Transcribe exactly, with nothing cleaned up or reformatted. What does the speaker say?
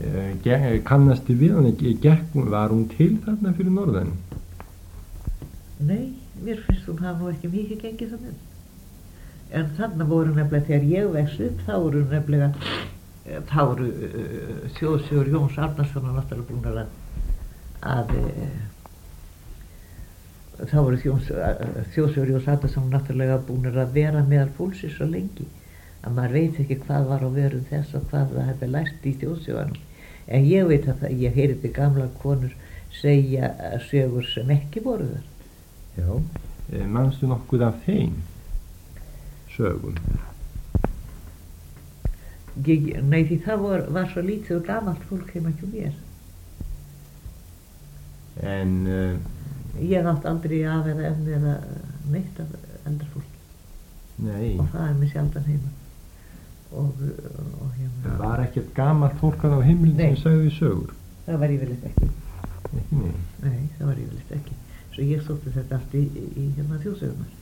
uh, kannast þið við hann, gekk, var hún til þarna fyrir norðan? Nei, mér finnst hún hafa nú ekki mikið gengið þannig. En þarna voru nefnilega, þegar ég vex upp, þá voru nefnilega, þá voru uh, þjóðsögur Jóns Árnasonar náttúrulega búin að, að uh, þá voru þjóðsögur Jóns Árnasonar náttúrulega búin að vera meðal fólksins svo lengi að maður veit ekki hvað var á verum þess og hvað það hefði lært í þjóðsögunum. En ég veit að það, ég heyrði gamlar konur segja sögur sem ekki voru þar. Já, e, manstu nokkuð af þeim sögum? Ég, nei, því það var, var svo lítið og gamalt fólk heima hjá mér. En uh, ég átt aldrei af eða efni eða neitt af eldra fólki. Nei. Og það er mér sjaldan heima. Og, og hérna. Var ekkert gamalt fólk á heimilinu sem sagði sögur? Það var yfirleitt ekki. Ekki, nei. Nei, það var yfirleitt ekki. Svo ég sótti þetta allt í, í, í hérna þjóðsögurnar.